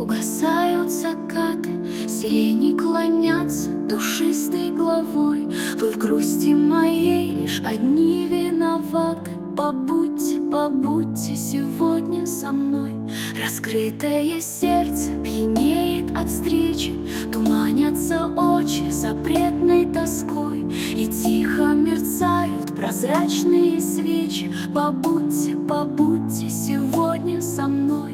Угасают закаты, сирени клонятся душистой головой. Вы в грусти моей лишь одни виноваты. Побудьте, побудьте сегодня со мной. Раскрытое сердце пьянеет от встречи, туманятся очи запретной тоской, и тихо мерцают прозрачные свечи. Побудьте, побудьте сегодня со мной.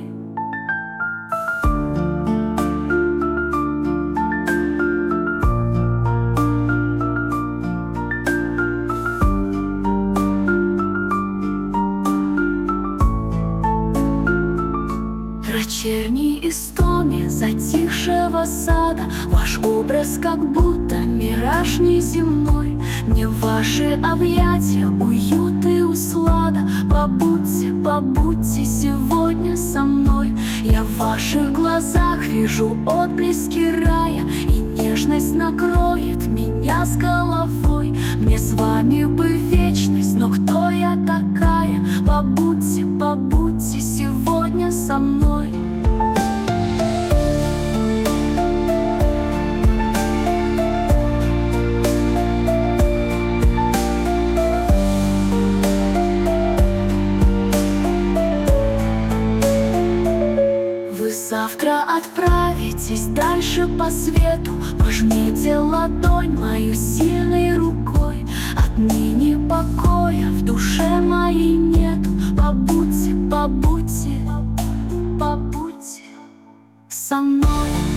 Вечерней истоме затихшего сада ваш образ как будто мираж неземной. Мне ваши объятия уют и услада. Побудьте, побудьте сегодня со мной. Я в ваших глазах вижу отблески рая, и нежность накроет меня с головой. Мне с вами бы вечность, но кто я такая? Побудьте, побудьте сегодня со мной. Завтра отправитесь дальше по свету. Пожмите ладонь мою сильной рукой. Отныне покоя в душе моей нету. Побудьте, побудьте, побудьте со мной.